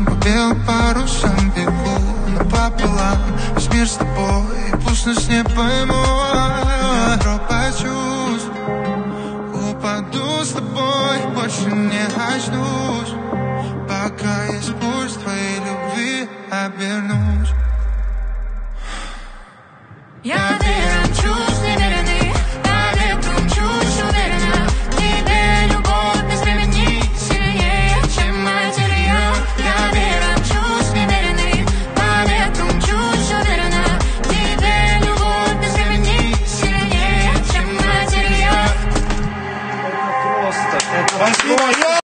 парусам, по белым парусам бегу напополам. Весь мир с тобой, пусть нас не поймут. Тропа чувств, упаду с тобой, больше не очнусь. Пока есть пульс твоей любви, обернусь. Я верю, чувств неверный, поверь, чуть уверена. Тебе любовь без времени сильнее, чем материал. Я верю, чувств неверный, поверь, чуть уверена. Тебе любовь без времени сильнее, чем материал. Это просто, это